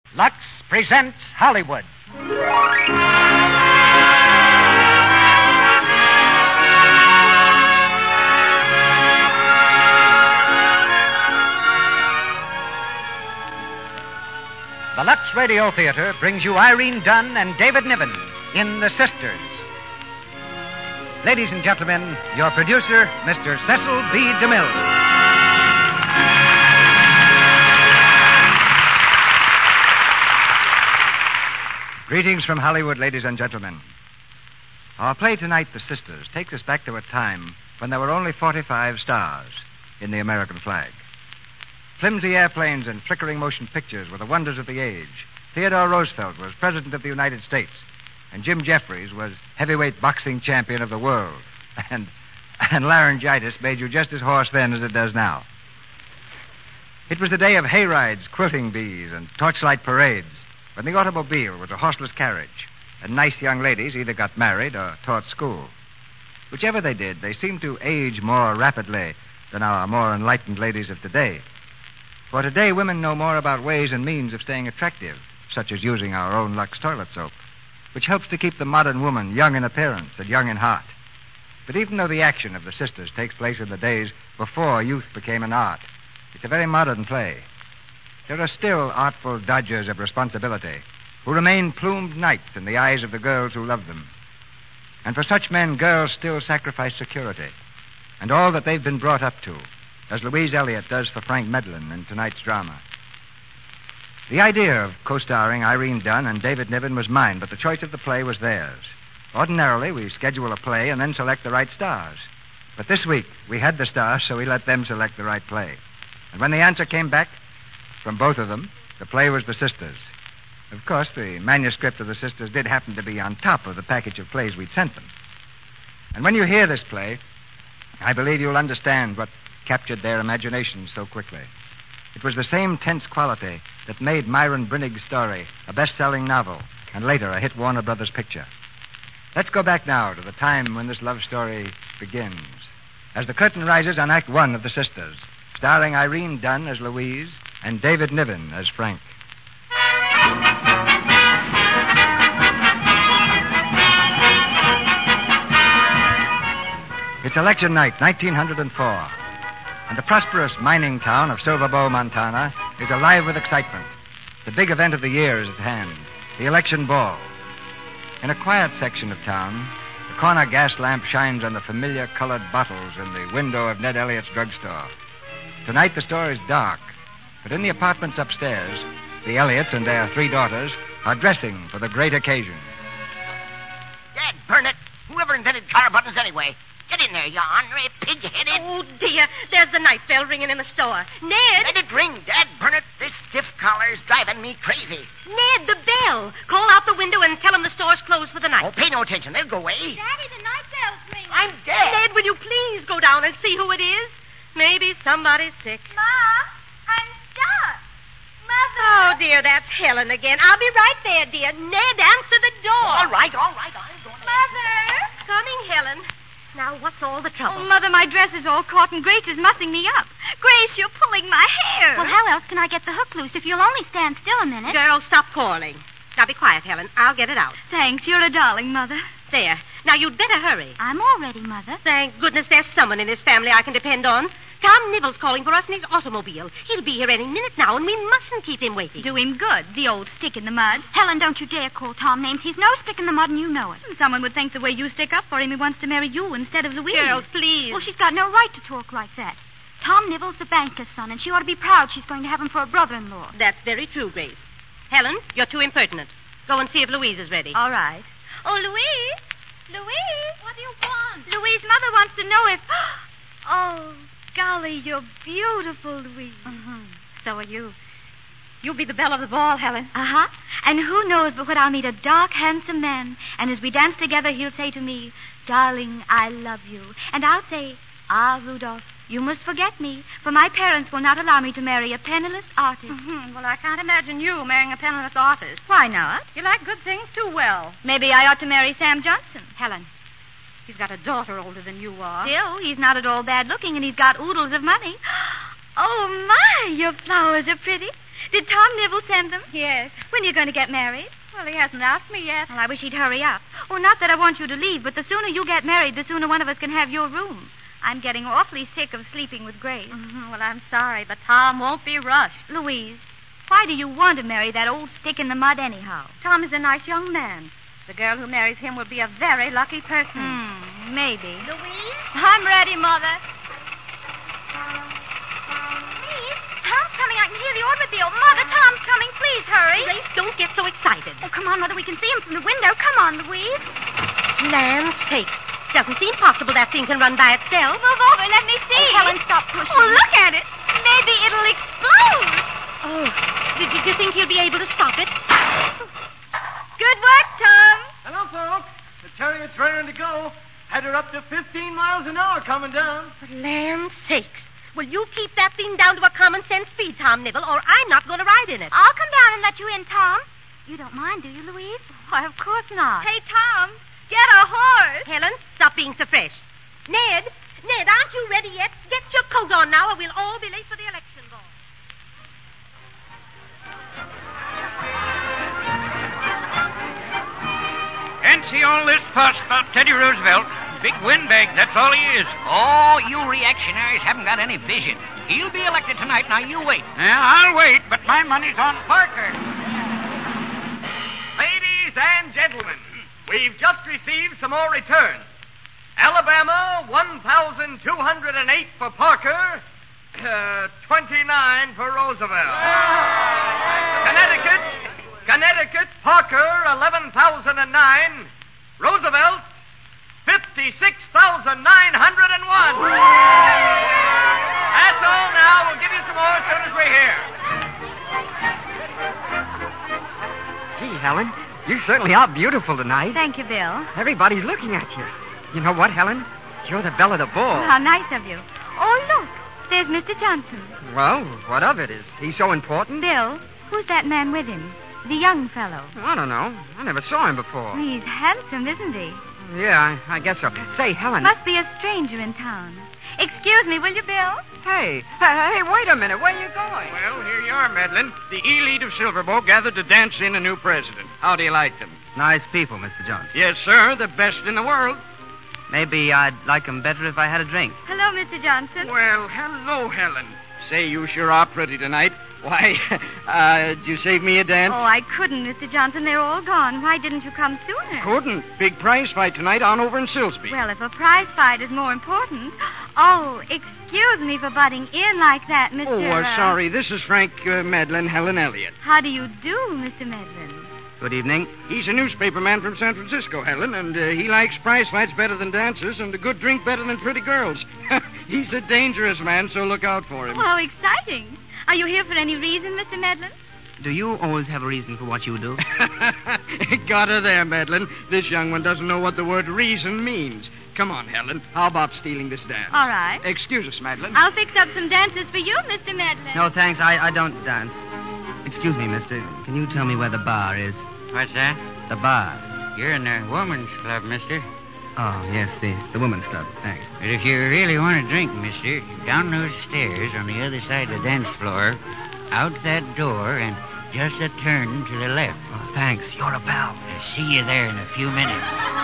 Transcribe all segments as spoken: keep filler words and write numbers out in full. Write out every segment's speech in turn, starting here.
Lux presents Hollywood. The Lux Radio Theater brings you Irene Dunn and David Niven in The Sisters. Ladies and gentlemen, your producer, Mister Cecil B. DeMille. Greetings from Hollywood, ladies and gentlemen. Our play tonight, The Sisters, takes us back to a time when there were only forty-five stars in the American flag. Flimsy airplanes and flickering motion pictures were the wonders of the age. Theodore Roosevelt was President of the United States, and Jim Jeffries was heavyweight boxing champion of the world. And, and laryngitis made you just as hoarse then as it does now. It was the day of hayrides, quilting bees, and torchlight parades, when the automobile was a horseless carriage, and nice young ladies either got married or taught school. Whichever they did, they seemed to age more rapidly than our more enlightened ladies of today. For today, women know more about ways and means of staying attractive, such as using our own Lux toilet soap, which helps to keep the modern woman young in appearance and young in heart. But even though the action of The Sisters takes place in the days before youth became an art, it's a very modern play. There are still artful dodgers of responsibility who remain plumed knights in the eyes of the girls who love them. And for such men, girls still sacrifice security and all that they've been brought up to, as Louise Elliott does for Frank Medlin in tonight's drama. The idea of co-starring Irene Dunn and David Niven was mine, but the choice of the play was theirs. Ordinarily, we schedule a play and then select the right stars. But this week, we had the stars, so we let them select the right play. And when the answer came back from both of them, the play was The Sisters. Of course, the manuscript of The Sisters did happen to be on top of the package of plays we'd sent them. And when you hear this play, I believe you'll understand what captured their imaginations so quickly. It was the same tense quality that made Myron Brinnig's story a best-selling novel and later a hit Warner Brothers picture. Let's go back now to the time when this love story begins. As the curtain rises on Act One of The Sisters, starring Irene Dunn as Louise and David Niven as Frank. It's election night, nineteen oh four. And the prosperous mining town of Silver Bow, Montana, is alive with excitement. The big event of the year is at hand, the election ball. In a quiet section of town, the corner gas lamp shines on the familiar colored bottles in the window of Ned Elliott's drugstore. Tonight the store is dark, but in the apartments upstairs, the Elliots and their three daughters are dressing for the great occasion. Dad, burn it! Whoever invented collar buttons anyway? Get in there, you ornery pig-headed... Oh, dear. There's the night bell ringing in the store. Ned! Let it ring, Dad. Burn it. This stiff collar's driving me crazy. Ned, the bell. Call out the window and tell them the store's closed for the night. Oh, pay no attention. They'll go away. Daddy, the night bell's ringing. I'm dead. Ned, will you please go down and see who it is? Maybe somebody's sick. Ma, I'm stuck. Mother. Oh, dear, that's Helen again. I'll be right there, dear. Ned, answer the door. All right, all right. I'm going to... Mother. Coming, Helen. Now, what's all the trouble? Oh, Mother, my dress is all caught, and Grace is mussing me up. Grace, you're pulling my hair. Well, how else can I get the hook loose if you'll only stand still a minute? Girls, stop quarreling. Now, be quiet, Helen. I'll get it out. Thanks. You're a darling, Mother. There. Now, you'd better hurry. I'm all ready, Mother. Thank goodness there's someone in this family I can depend on. Tom Nivel's calling for us in his automobile. He'll be here any minute now, and we mustn't keep him waiting. Do him good, the old stick in the mud. Helen, don't you dare call Tom names. He's no stick in the mud, and you know it. Someone would think the way you stick up for him, he wants to marry you instead of Louise. Girls, please. Well, she's got no right to talk like that. Tom Nivel's the banker's son, and she ought to be proud she's going to have him for a brother-in-law. That's very true, Grace. Helen, you're too impertinent. Go and see if Louise is ready. All right. Oh, Louise. Louise. What do you want? Louise, Mother wants to know if... Oh, golly, you're beautiful, Louise. Mm-hmm. So are you. You'll be the belle of the ball, Helen. Uh-huh. And who knows but what I'll meet a dark, handsome man. And as we dance together, he'll say to me, darling, I love you. And I'll say, ah, Rudolph, you must forget me, for my parents will not allow me to marry a penniless artist. Mm-hmm. Well, I can't imagine you marrying a penniless artist. Why not? You like good things too well. Maybe I ought to marry Sam Johnson. Helen, he's got a daughter older than you are. Still, he's not at all bad looking, and he's got oodles of money. Oh, my, your flowers are pretty. Did Tom Nibble send them? Yes. When are you going to get married? Well, he hasn't asked me yet. Well, I wish he'd hurry up. Oh, not that I want you to leave, but the sooner you get married, the sooner one of us can have your room. I'm getting awfully sick of sleeping with Grace. Mm-hmm. Well, I'm sorry, but Tom won't be rushed. Louise, why do you want to marry that old stick in the mud anyhow? Tom is a nice young man. The girl who marries him will be a very lucky person. Hmm, maybe. Louise? I'm ready, Mother. Tom's coming. I can hear the automobile. Mother, Tom's coming. Please hurry. Grace, don't get so excited. Oh, come on, Mother. We can see him from the window. Come on, Louise. Land sakes. Doesn't seem possible that thing can run by itself. Move over. Let me see. Oh, Helen, stop pushing. Oh, look at it. Maybe it'll explode. Oh, did, did you think you'd be able to stop it? Good work, Tom. Hello, folks. The chariot's raring to go. Had her up to fifteen miles an hour coming down. For land sakes. Will you keep that thing down to a common sense speed, Tom Nibble, or I'm not going to ride in it? I'll come down and let you in, Tom. You don't mind, do you, Louise? Why, of course not. Hey, Tom, get a horse. Helen, stop being so fresh. Ned, Ned, aren't you ready yet? Get your coat on now, or we'll all be late for the election ball. Can't see all this fuss about Teddy Roosevelt. Big windbag, that's all he is. Oh, you reactionaries haven't got any vision. He'll be elected tonight. Now, you wait. Yeah, I'll wait, but my money's on Parker. Ladies and gentlemen, we've just received some more returns. Alabama, one thousand two hundred eight for Parker, uh, twenty-nine for Roosevelt. Connecticut, Connecticut, Parker, eleven thousand nine. Roosevelt, fifty-six thousand nine hundred one. That's all now. We'll give you some more as soon as we're here. Gee, Helen, you certainly are beautiful tonight. Thank you, Bill. Everybody's looking at you. You know what, Helen? You're the belle of the ball. How nice of you. Oh, look. There's Mister Johnson. Well, what of it? Is he so important? Bill, who's that man with him? The young fellow. I don't know. I never saw him before. He's handsome, isn't he? Yeah, I, I guess so. Say, Helen. Must be a stranger in town. Excuse me, will you, Bill? Hey, hey, hey, wait a minute. Where are you going? Well, here you are, Madeline. The elite of Silverbow gathered to dance in a new president. How do you like them? Nice people, Mister Johnson. Yes, sir. The best in the world. Maybe I'd like 'em better if I had a drink. Hello, Mister Johnson. Well, hello, Helen. Say, you sure are pretty tonight. Why, uh, did you save me a dance? Oh, I couldn't, Mister Johnson. They're all gone. Why didn't you come sooner? Couldn't. Big prize fight tonight on over in Silsby. Well, if a prize fight is more important. Oh, excuse me for butting in like that, Mister Oh, uh, uh, sorry. This is Frank uh, Medlin, Helen Elliott. How do you do, Mister Medlin? Good evening. He's a newspaperman from San Francisco, Helen, and uh, he likes prize fights better than dances and a good drink better than pretty girls. He's a dangerous man, so look out for him. Oh, how exciting. Are you here for any reason, Mister Medlin? Do you always have a reason for what you do? Got her there, Madeline. This young one doesn't know what the word reason means. Come on, Helen. How about stealing this dance? All right. Excuse us, Madeline. I'll fix up some dances for you, Mister Medlin. No, thanks. I, I don't dance. Excuse me, mister. Can you tell me where the bar is? What's that? The bar. You're in the woman's club, mister. Oh, yes, the, the women's club. Thanks. But if you really want to drink, mister, down those stairs on the other side of the dance floor, out that door, and just a turn to the left. Oh, thanks. You're a pal. I'll see you there in a few minutes.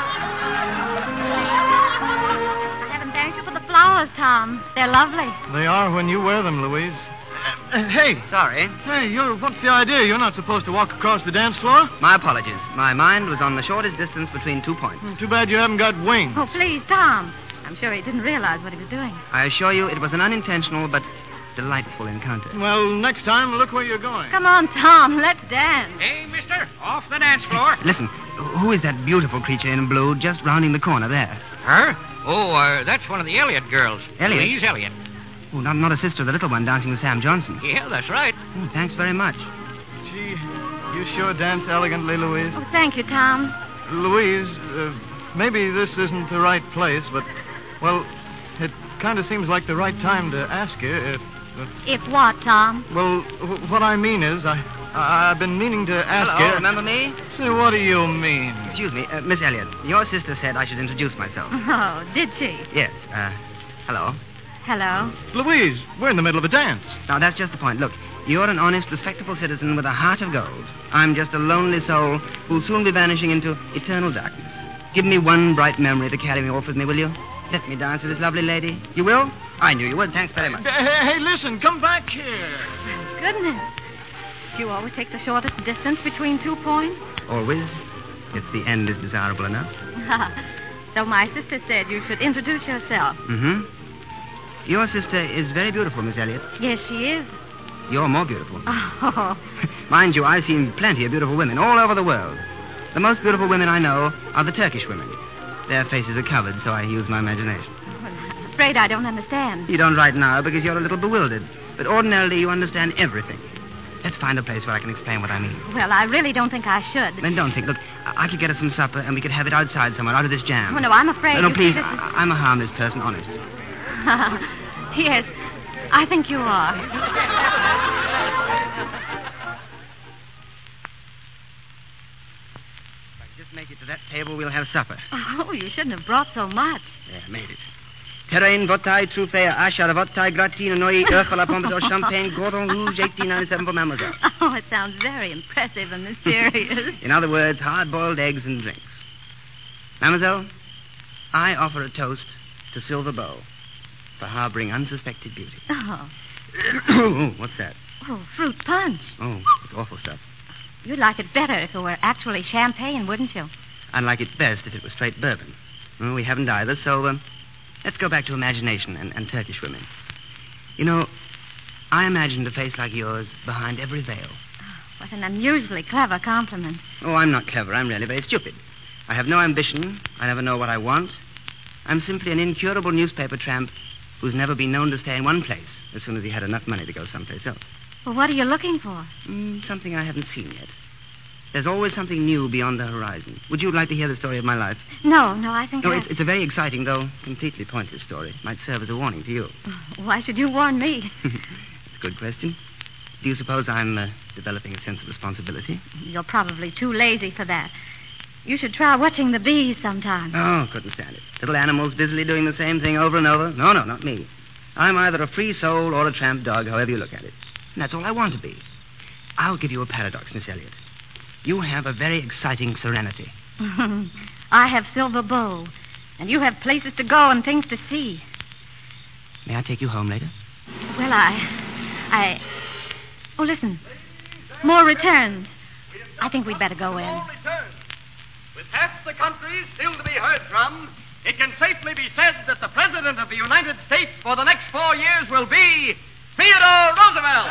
I haven't thanked you for the flowers, Tom. They're lovely. They are when you wear them, Louise. Uh, hey. Sorry. Hey, you're, what's the idea? You're not supposed to walk across the dance floor? My apologies. My mind was on the shortest distance between two points. Too bad you haven't got wings. Oh, please, Tom. I'm sure he didn't realize what he was doing. I assure you it was an unintentional but delightful encounter. Well, next time, look where you're going. Come on, Tom. Let's dance. Hey, mister, off the dance floor. Listen, who is that beautiful creature in blue just rounding the corner there? Her? Oh, uh, that's one of the Elliott girls. Elliott? Louise Elliott. Oh, not, not a sister of the little one dancing with Sam Johnson. Yeah, that's right. Oh, thanks very much. Gee, you sure dance elegantly, Louise. Oh, thank you, Tom. Louise, uh, maybe this isn't the right place, but, well, it kind of seems like the right time to ask you if... If what, Tom? Well, w- what I mean is, I, I, I've been meaning to ask Hello, you... remember me? Say, what do you mean? Excuse me, uh, Miss Elliott. Your sister said I should introduce myself. Oh, did she? Yes, uh, hello. Hello. Louise, we're in the middle of a dance. Now, that's just the point. Look, You're an honest, respectable citizen with a heart of gold. I'm just a lonely soul who'll soon be vanishing into eternal darkness. Give me one bright memory to carry me off with me, will you? Let me dance with this lovely lady. You will? I knew you would. Thanks very much. Hey, hey, listen, come back here. Goodness. Do you always take the shortest distance between two points? Always, if the end is desirable enough. So my sister said you should introduce yourself. Mm-hmm. Your sister is very beautiful, Miss Elliot. Yes, she is. You're more beautiful. Oh. Mind you, I've seen plenty of beautiful women all over the world. The most beautiful women I know are the Turkish women. Their faces are covered, so I use my imagination. Well, I'm afraid I don't understand. You don't right now because you're a little bewildered. But ordinarily, you understand everything. Let's find a place where I can explain what I mean. Well, I really don't think I should. Then don't think. Look, I, I could get us some supper, and we could have it outside somewhere, out of this jam. Oh, no, I'm afraid... No, no, you please. see, this is- I, I'm a harmless person, honest. Yes, I think you are. If I just make it to that table, we'll have supper. Oh, you shouldn't have brought so much. There, I made it. Terrain, votai, truffea, ashar, votai, gratine, noi, earth, la pompadour, champagne, Gordon Rouge, eighteen ninety-seven for mademoiselle. Oh, it sounds very impressive and mysterious. In other words, hard-boiled eggs and drinks. Mademoiselle, I offer a toast to Silver Bow for harboring unsuspected beauty. Oh. Oh, what's that? Oh, fruit punch. Oh, it's awful stuff. You'd like it better if it were actually champagne, wouldn't you? I'd like it best if it was straight bourbon. Well, we haven't either, so um, let's go back to imagination and, and Turkish women. You know, I imagined a face like yours behind every veil. Oh, what an unusually clever compliment. Oh, I'm not clever. I'm really very stupid. I have no ambition. I never know what I want. I'm simply an incurable newspaper tramp who's never been known to stay in one place as soon as he had enough money to go someplace else. Well, what are you looking for? Mm, something I haven't seen yet. There's always something new beyond the horizon. Would you like to hear the story of my life? No, no, I think No, I... it's, it's a very exciting, though completely pointless story. It might serve as a warning to you. Why should you warn me? That's a good question. Do you suppose I'm uh, developing a sense of responsibility? You're probably too lazy for that. You should try watching the bees sometime. Oh, couldn't stand it. Little animals busily doing the same thing over and over. No, no, not me. I'm either a free soul or a tramp dog, however you look at it. And that's all I want to be. I'll give you a paradox, Miss Elliot. You have a very exciting serenity. I have Silver Bow, and you have places to go and things to see. May I take you home later? Well, I... I... Oh, listen. More returns. I think we'd better go in. More returns. With half the country still to be heard from, it can safely be said that the President of the United States for the next four years will be Theodore Roosevelt.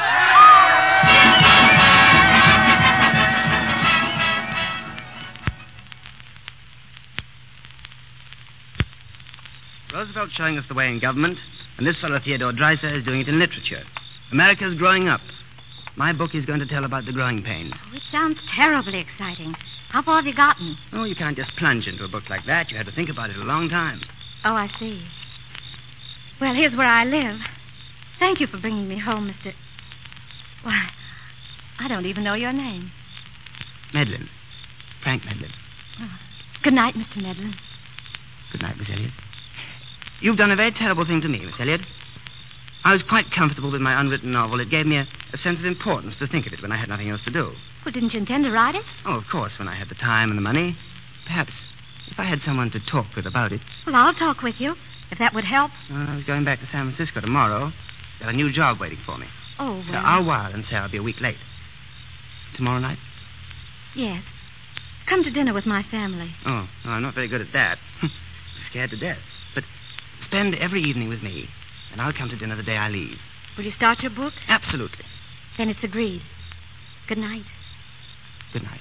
Roosevelt's showing us the way in government, and this fellow Theodore Dreiser is doing it in literature. America's growing up. My book is going to tell about the growing pains. Oh, it sounds terribly exciting. How far have you gotten? Oh, you can't just plunge into a book like that. You had to think about it a long time. Oh, I see. Well, here's where I live. Thank you for bringing me home, Mister... Why, I don't even know your name. Medlin. Frank Medlin. Oh. Good night, Mister Medlin. Good night, Miss Elliot. You've done a very terrible thing to me, Miss Elliot. I was quite comfortable with my unwritten novel. It gave me a, a sense of importance to think of it when I had nothing else to do. Well, didn't you intend to write it? Oh, of course, when I had the time and the money. Perhaps if I had someone to talk with about it. Well, I'll talk with you, if that would help. Uh, I was going back to San Francisco tomorrow. Got a new job waiting for me. Oh, well... Uh, I'll wire and say I'll be a week late. Tomorrow night? Yes. Come to dinner with my family. Oh, no, I'm not very good at that. I'm scared to death. But spend every evening with me, and I'll come to dinner the day I leave. Will you start your book? Absolutely. Then it's agreed. Good night. Good night.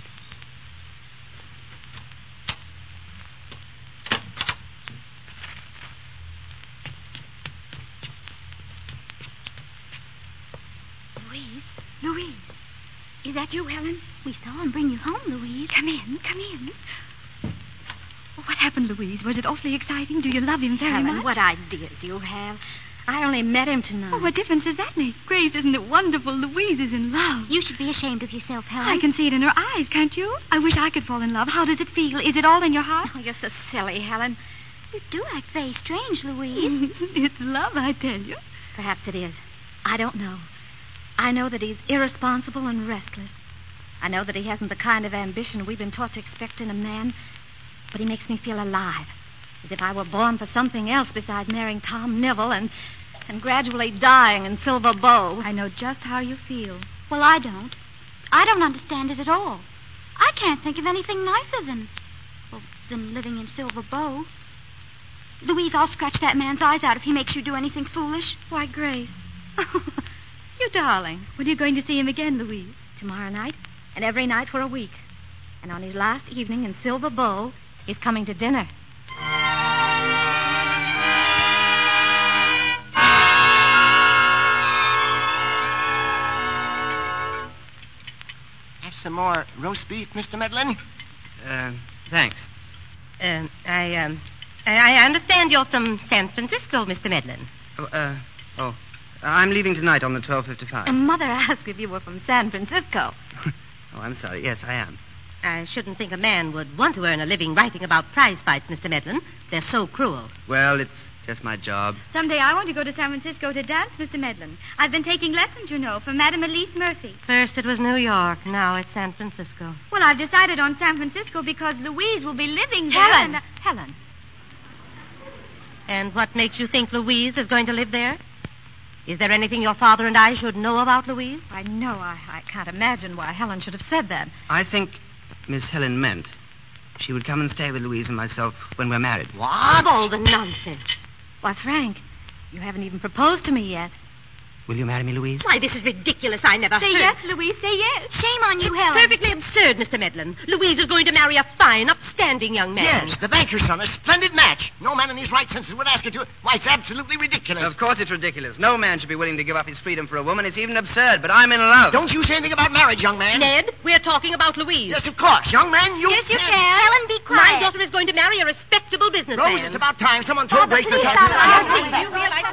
Louise? Louise? Is that you, Helen? We saw him bring you home, Louise. Come in, come in. What happened, Louise? Was it awfully exciting? Do you love him very Helen, much? what ideas you have. I only met him tonight. Oh, what difference does that make? Grace, isn't it wonderful? Louise is in love. You should be ashamed of yourself, Helen. I can see it in her eyes, can't you? I wish I could fall in love. How does it feel? Is it all in your heart? Oh, you're so silly, Helen. You do act very strange, Louise. It's love, I tell you. Perhaps it is. I don't know. I know that he's irresponsible and restless. I know that he hasn't the kind of ambition we've been taught to expect in a man, but he makes me feel alive, as if I were born for something else besides marrying Tom Neville and, and gradually dying in Silver Bow. I know just how you feel. Well, I don't. I don't understand it at all. I can't think of anything nicer than, well, than living in Silver Bow. Louise, I'll scratch that man's eyes out if he makes you do anything foolish. Why, Grace. You darling. When are you going to see him again, Louise? Tomorrow night, and every night for a week. And on his last evening in Silver Bow, he's coming to dinner. Have some more roast beef, Mister Medlin? Uh, thanks. Um, I, um, I I understand you're from San Francisco, Mister Medlin. Oh, uh, oh. I'm leaving tonight on the twelve fifty-five. And Mother asked if you were from San Francisco. Oh, I'm sorry. Yes, I am. I shouldn't think a man would want to earn a living writing about prize fights, Mister Medlin. They're so cruel. Well, it's just my job. Someday I want to go to San Francisco to dance, Mister Medlin. I've been taking lessons, you know, from Madame Elise Murphy. First it was New York, now it's San Francisco. Well, I've decided on San Francisco because Louise will be living there. Helen! And, uh, Helen. And what makes you think Louise is going to live there? Is there anything your father and I should know about Louise? I know. I, I can't imagine why Helen should have said that. I think Miss Helen meant she would come and stay with Louise and myself when we're married. What? All the nonsense. Why, Frank, you haven't even proposed to me yet. Will you marry me, Louise? Why, this is ridiculous. I never Say heard... yes, Louise, say yes. Shame on you, It's Helen. perfectly absurd, Mister Medlin. Louise is going to marry a fine, upstanding young man. Yes, the banker's son. A splendid match. No man in his right senses would ask her to. Why, it's absolutely ridiculous. Of course it's ridiculous. No man should be willing to give up his freedom for a woman. It's even absurd, but I'm in love. Don't you say anything about marriage, young man. Ned, we're talking about Louise. Yes, of course. Young man, you Yes, you can't- can. Helen, be My quiet. daughter is going to marry a respectable businessman. Rose, it's about time someone told Grace the please talk. stop. Do you realize...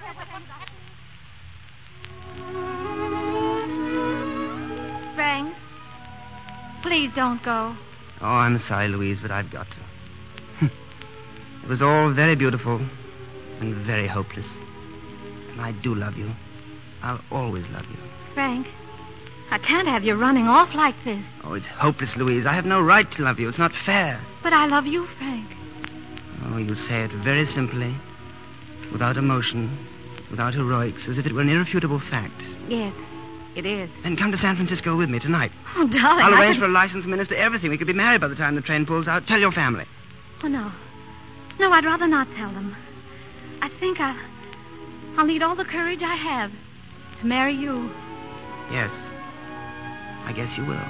Frank, please don't go. Oh, I'm sorry, Louise, but I've got to. It was all very beautiful and very hopeless. And I do love you. I'll always love you. Frank, I can't have you running off like this. Oh, it's hopeless, Louise. I have no right to love you. It's not fair. But I love you, Frank. Oh, you say it very simply, without emotion, without heroics, as if it were an irrefutable fact. Yes, it is. Then come to San Francisco with me tonight. Oh, darling, I'll I arrange could- for a licensed minister, everything. We could be married by the time the train pulls out. Tell your family. Oh, no. No, I'd rather not tell them. I think I'll... I'll need all the courage I have to marry you. Yes. I guess you will.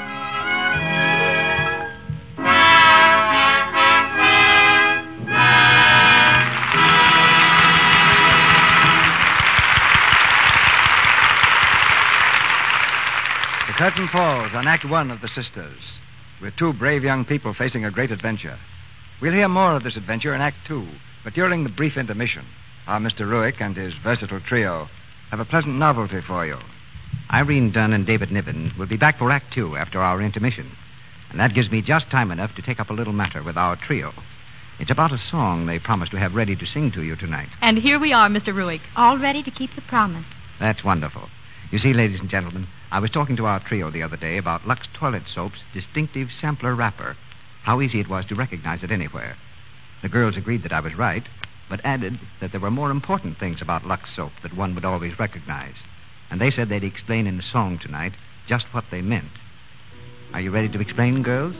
The curtain falls on Act One of The Sisters, with two brave young people facing a great adventure. We'll hear more of this adventure in Act Two, but during the brief intermission, our Mister Ruick and his versatile trio have a pleasant novelty for you. Irene Dunn and David Niven will be back for Act Two after our intermission. And that gives me just time enough to take up a little matter with our trio. It's about a song they promised to have ready to sing to you tonight. And here we are, Mister Ruick. All ready to keep the promise. That's wonderful. You see, ladies and gentlemen, I was talking to our trio the other day about Lux Toilet Soap's distinctive sampler wrapper. How easy it was to recognize it anywhere. The girls agreed that I was right, but added that there were more important things about Lux soap that one would always recognize. And they said they'd explain in a song tonight just what they meant. Are you ready to explain, girls?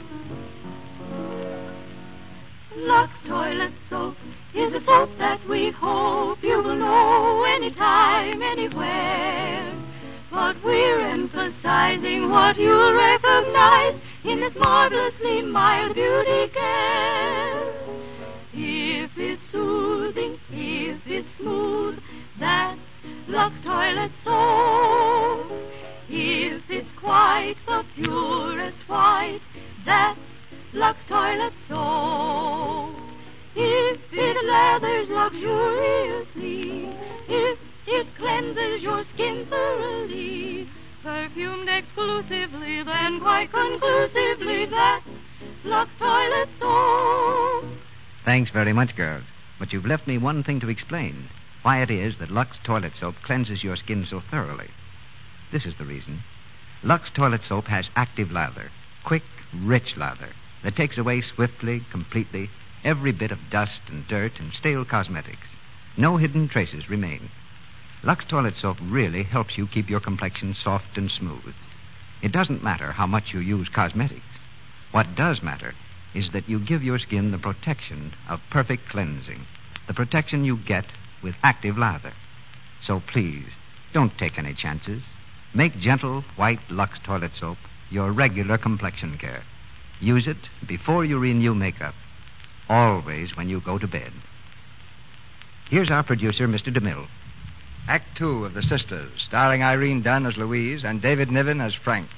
Lux Toilet Soap is a soap that we hope you will know anytime, anywhere. But we're emphasizing what you'll recognize in this marvelously mild beauty care. If it's soothing, if it's smooth, that's Lux Toilet Soap. If it's quite the purest white, that's Lux Toilet Soap. If it lathers luxuriously, if it cleanses your skin thoroughly, perfumed exclusively, then quite conclusively, that's Lux Toilet Soap. Thanks very much, girls. But you've left me one thing to explain. Why it is that Lux Toilet Soap cleanses your skin so thoroughly. This is the reason. Lux Toilet Soap has active lather, quick, rich lather, that takes away swiftly, completely, every bit of dust and dirt and stale cosmetics. No hidden traces remain. Lux Toilet Soap really helps you keep your complexion soft and smooth. It doesn't matter how much you use cosmetics. What does matter is that you give your skin the protection of perfect cleansing, the protection you get with active lather. So please, don't take any chances. Make gentle, white Lux Toilet Soap your regular complexion care. Use it before you renew makeup. Always when you go to bed. Here's our producer, Mister DeMille. Act two of The Sisters, starring Irene Dunn as Louise and David Niven as Frank.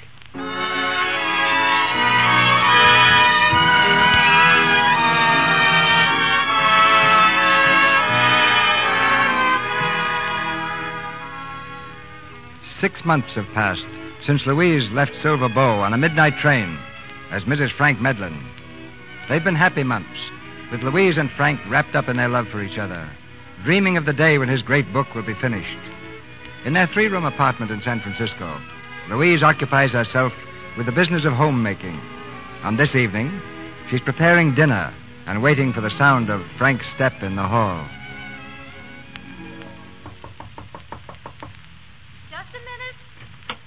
Six months have passed since Louise left Silver Bow on a midnight train as Missus Frank Medlin. They've been happy months, with Louise and Frank wrapped up in their love for each other, dreaming of the day when his great book will be finished. In their three-room apartment in San Francisco, Louise occupies herself with the business of homemaking. On this evening, she's preparing dinner and waiting for the sound of Frank's step in the hall. Just a minute.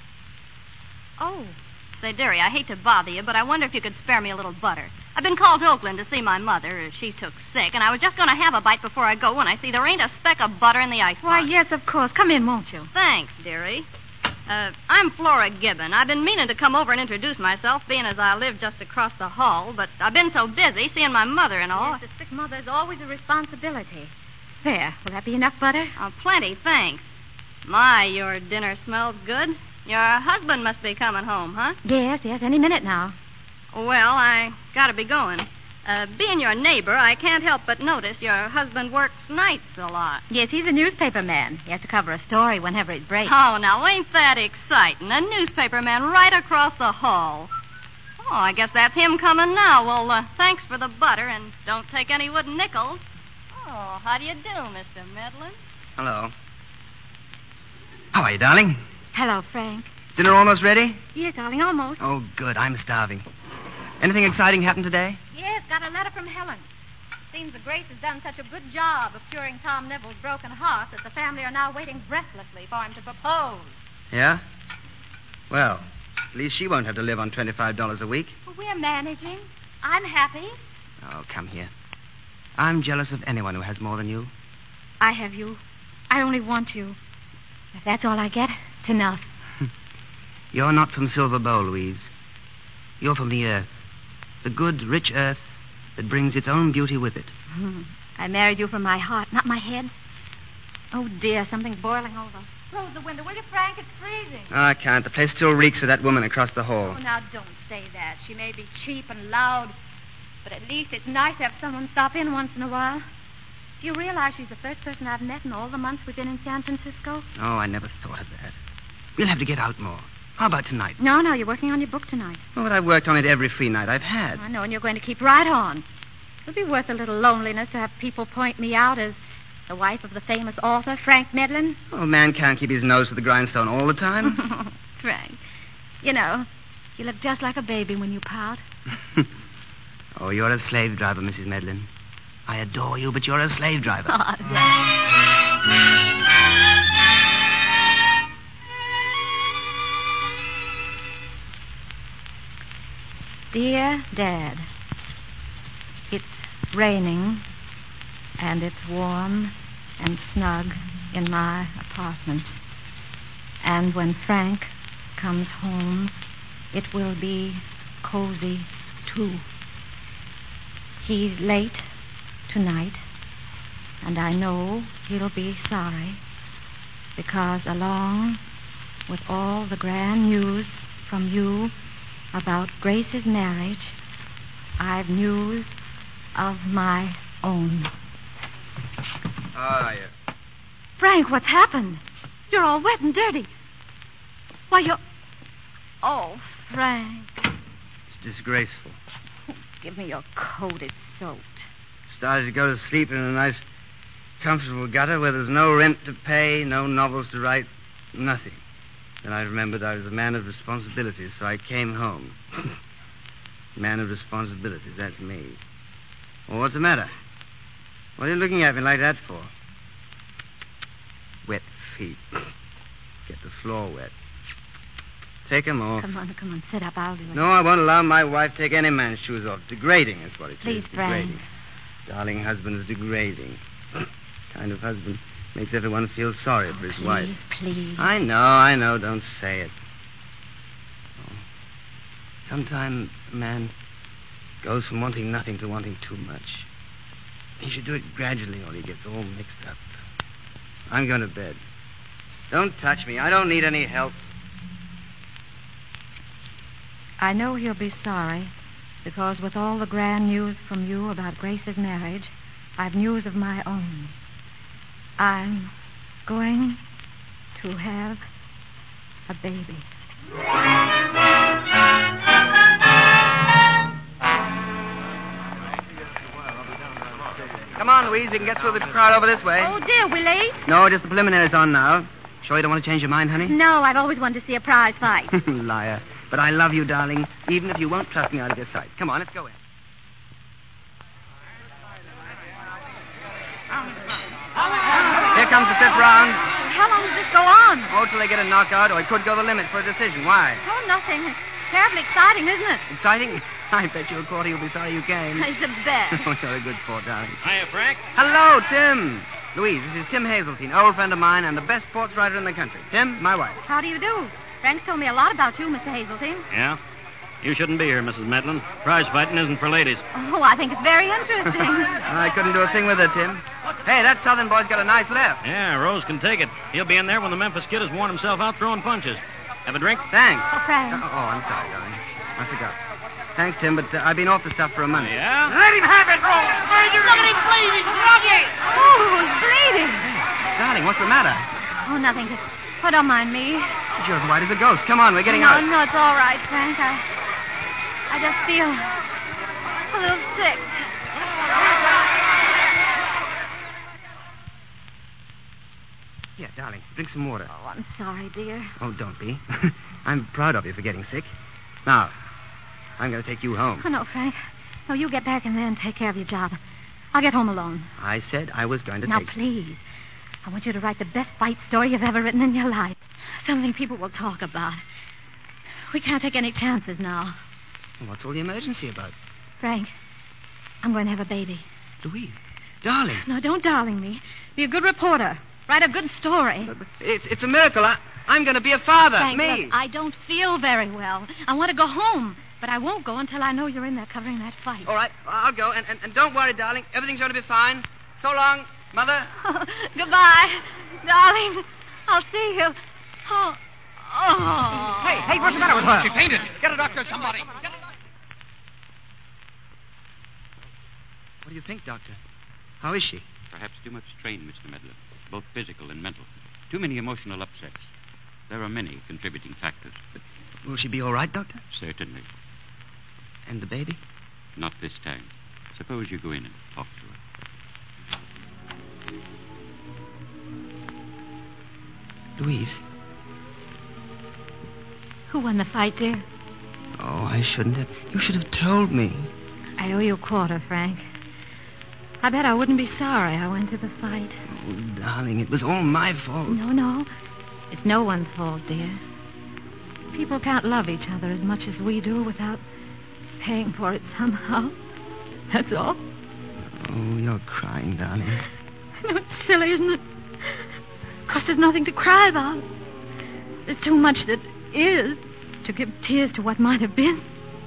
Oh, say, dearie, I hate to bother you, but I wonder if you could spare me a little butter. I've been called to Oakland to see my mother. She took sick, and I was just going to have a bite before I go when I see there ain't a speck of butter in the icebox. Why, yes, of course. Come in, won't you? Thanks, dearie. Uh, I'm Flora Gibbon. I've been meaning to come over and introduce myself, being as I live just across the hall, but I've been so busy seeing my mother and all. Yes, a sick mother's always a responsibility. There, will that be enough butter? Oh, plenty, thanks. My, your dinner smells good. Your husband must be coming home, huh? Yes, yes, any minute now. Well, I gotta be going. Uh, being your neighbor, I can't help but notice your husband works nights a lot. Yes, he's a newspaper man. He has to cover a story whenever it breaks. Oh, now, ain't that exciting? A newspaper man right across the hall. Oh, I guess that's him coming now. Well, uh, thanks for the butter, and don't take any wooden nickels. Oh, how do you do, Mister Medlin? Hello. How are you, darling? Hello, Frank. Dinner almost ready? Yes, darling, almost. Oh, good. I'm starving. Anything exciting happened today? Yes, got a letter from Helen. Seems the Grace has done such a good job of curing Tom Neville's broken heart that the family are now waiting breathlessly for him to propose. Yeah? Well, at least she won't have to live on twenty-five dollars a week. Well, we're managing. I'm happy. Oh, come here. I'm jealous of anyone who has more than you. I have you. I only want you. If that's all I get, it's enough. You're not from Silver Bow, Louise. You're from the earth. The good, rich earth that brings its own beauty with it. I married you from my heart, not my head. Oh, dear, something's boiling over. Close the window, will you, Frank? It's freezing. Oh, I can't. The place still reeks of that woman across the hall. Oh, now, don't say that. She may be cheap and loud, but at least it's nice to have someone stop in once in a while. Do you realize she's the first person I've met in all the months we've been in San Francisco? Oh, I never thought of that. We'll have to get out more. How about tonight? No, no, you're working on your book tonight. Oh, but I've worked on it every free night I've had. I know, and you're going to keep right on. It'll be worth a little loneliness to have people point me out as the wife of the famous author, Frank Medlin. Oh, a man can't keep his nose to the grindstone all the time. Frank, you know, you look just like a baby when you pout. Oh, you're a slave driver, Missus Medlin. I adore you, but you're a slave driver. Oh, dear. Dear Dad, it's raining, and it's warm and snug in my apartment. And when Frank comes home, it will be cozy, too. He's late tonight, and I know he'll be sorry, because along with all the grand news from you about Grace's marriage, I've news of my own. Ah, yeah. Frank, what's happened? You're all wet and dirty. Why, you're... Oh, Frank. It's disgraceful. Give me your coat. It's soaked. Started to go to sleep in a nice, comfortable gutter where there's no rent to pay, no novels to write, nothing. Then I remembered I was a man of responsibilities, so I came home. Man of responsibilities, that's me. Well, what's the matter? What are you looking at me like that for? Wet feet. Get the floor wet. Take 'em off. Come on, come on, sit up. I'll do it. No, I won't allow my wife to take any man's shoes off. Degrading is what it is. Please, Frank. Degrading. Darling husband is degrading. Kind of husband makes everyone feel sorry for his please, wife. Please, I know, I know. Don't say it. Oh. Sometimes a man goes from wanting nothing to wanting too much. He should do it gradually or he gets all mixed up. I'm going to bed. Don't touch me. I don't need any help. I know he'll be sorry, because with all the grand news from you about Grace's marriage, I've news of my own. I'm going to have a baby. Come on, Louise. We can get through the crowd over this way. Oh, dear, we late? No, just the preliminaries on now. Sure you don't want to change your mind, honey? No, I've always wanted to see a prize fight. Liar. But I love you, darling, even if you won't trust me out of your sight. Come on, let's go in. Here comes the fifth round. How long does this go on? Oh, till they get a knockout, or it could go the limit for a decision. Why? Oh, nothing. It's terribly exciting, isn't it? Exciting? I bet you a quarter you'll be sorry you came. It's a bet. Oh, you're a good sport, darling. Hiya, Frank. Hello, Tim. Louise, this is Tim Hazeltine, old friend of mine and the best sports writer in the country. Tim, my wife. How do you do? Frank's told me a lot about you, Mister Hazeltine. Yeah? You shouldn't be here, Missus Medlin. Prize fighting isn't for ladies. Oh, I think it's very interesting. I couldn't do a thing with her, Tim. Hey, that southern boy's got a nice left. Yeah, Rose can take it. He'll be in there when the Memphis Kid has worn himself out throwing punches. Have a drink? Thanks. Oh, Frank. Oh, oh, I'm sorry, darling. I forgot. Thanks, Tim, but uh, I've been off the stuff for a month. Yeah? Let him have it, Rose. Look at him bleeding. Druggy. Oh, he's bleeding. Darling, what's the matter? Oh, nothing. Oh, don't mind me. You're as white as a ghost. Come on, we're getting no, out. No, it's all right, Frank. I, I just feel a little sick. Yeah, darling, drink some water. Oh, I'm sorry, dear. Oh, don't be. I'm proud of you for getting sick. Now, I'm going to take you home. Oh, no, Frank. No, you get back in there and take care of your job. I'll get home alone. I said I was going to now, take... Now, please. I want you to write the best fight story you've ever written in your life. Something people will talk about. We can't take any chances now. What's all the emergency about? Frank, I'm going to have a baby. Louise, darling. No, don't darling me. Be a good reporter. Write a good story. But it's, it's a miracle. I, I'm going to be a father. Frank, Me. Look, I don't feel very well. I want to go home, but I won't go until I know you're in there covering that fight. All right, I'll go. And, and, and don't worry, darling. Everything's going to be fine. So long, Mother. Oh, goodbye, darling. I'll see you. Oh. Oh. Hey, hey, what's the matter with her? She fainted. Get a doctor, somebody. Get a doctor. What do you think, Doctor? How is she? Perhaps too much strain, Mister Medler, both physical and mental. Too many emotional upsets. There are many contributing factors. But will she be all right, Doctor? Certainly. And the baby? Not this time. Suppose you go in and talk to her. Louise. Who won the fight, dear? Oh, I shouldn't have. You should have told me. I owe you a quarter, Frank. I bet I wouldn't be sorry I went to the fight. Oh, darling, it was all my fault. No, no. It's no one's fault, dear. People can't love each other as much as we do without paying for it somehow. That's all. Oh, you're crying, darling. I know it's silly, isn't it? Of course, there's nothing to cry about. There's too much that is to give tears to what might have been.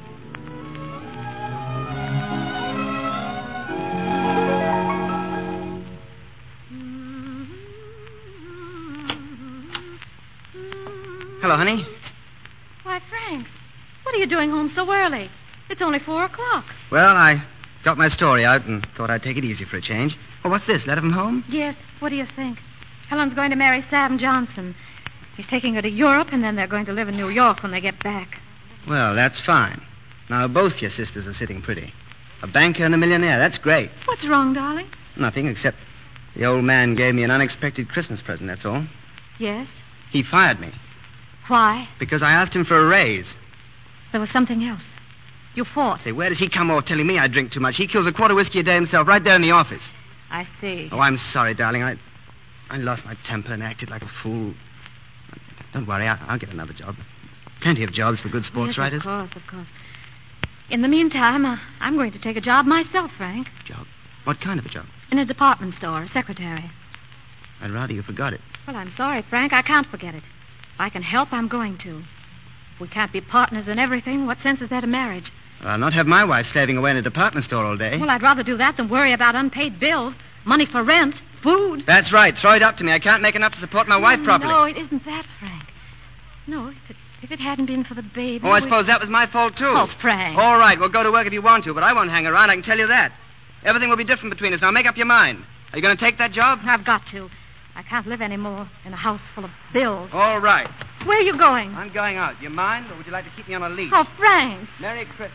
Hello, honey. Why, Frank, what are you doing home so early? It's only four o'clock. Well, I got my story out and thought I'd take it easy for a change. Oh, what's this? Letter from home? Yes. What do you think? Helen's going to marry Sam Johnson. He's taking her to Europe, and then they're going to live in New York when they get back. Well, that's fine. Now, both your sisters are sitting pretty. A banker and a millionaire. That's great. What's wrong, darling? Nothing, except the old man gave me an unexpected Christmas present, that's all. Yes? He fired me. Why? Because I asked him for a raise. There was something else. You fought. Say, where does he come off telling me I drink too much? He kills a quart of whiskey a day himself right there in the office. I see. Oh, I'm sorry, darling. I I lost my temper and acted like a fool. Don't worry, I, I'll get another job. Plenty of jobs for good sports yes, writers. Of course, of course. In the meantime, uh, I'm going to take a job myself, Frank. Job? What kind of a job? In a department store, secretary. I'd rather you forgot it. Well, I'm sorry, Frank. I can't forget it. If I can help, I'm going to. If we can't be partners in everything, what sense is there to marriage? Well, I'll not have my wife slaving away in a department store all day. Well, I'd rather do that than worry about unpaid bills, money for rent, food. That's right. Throw it up to me. I can't make enough to support my wife properly. No, it isn't that, Frank. No, if it, if it hadn't been for the baby... Oh, I we... suppose that was my fault, too. Oh, Frank. All right, well, go to work if you want to, but I won't hang around, I can tell you that. Everything will be different between us. Now, make up your mind. Are you going to take that job? I've got to. I can't live anymore in a house full of bills. All right. Where are you going? I'm going out. Do you mind, or would you like to keep me on a leash? Oh, Frank. Merry Christmas.